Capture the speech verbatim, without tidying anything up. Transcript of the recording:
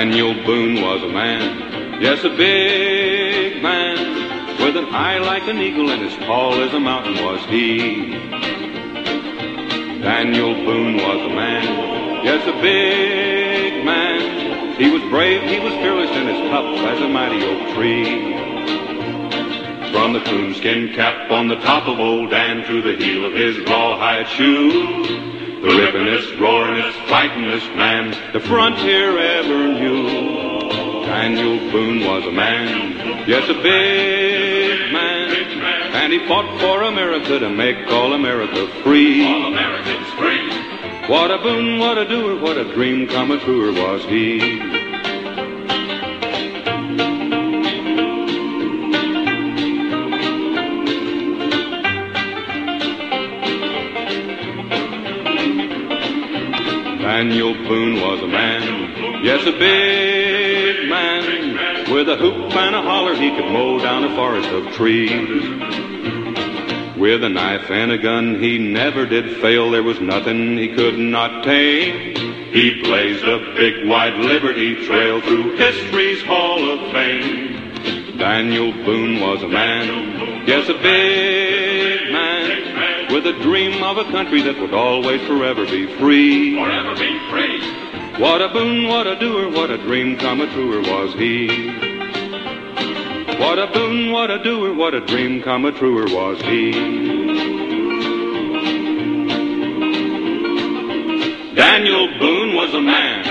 Daniel Boone was a man, yes, a big man, with an eye like an eagle and as tall as a mountain was he. Daniel Boone was a man, yes, a big man. He was brave, he was fearless, and as tough as a mighty oak tree. From the coonskin cap on the top of old Dan through the heel of his rawhide shoe, the rippin'est, roarin'est, fightin'est man the frontier ever knew. Daniel Boone was a man, yes, a big man, and he fought for America to make all America free. All Americans free. What a boon, what a doer, what a dream come truer was he. Daniel Boone was a man, yes, a big man. With a hoop and a holler he could mow down a forest of trees. With a knife and a gun he never did fail, there was nothing he could not tame. He blazed a big wide liberty trail through history's hall of fame. Daniel Boone was a man, yes, a big man, with a dream of a country that would always forever be free. Forever be free. What a boon, what a doer, what a dream come a truer was he. What a boon, what a doer, what a dream come a truer was he. Daniel Boone was a man,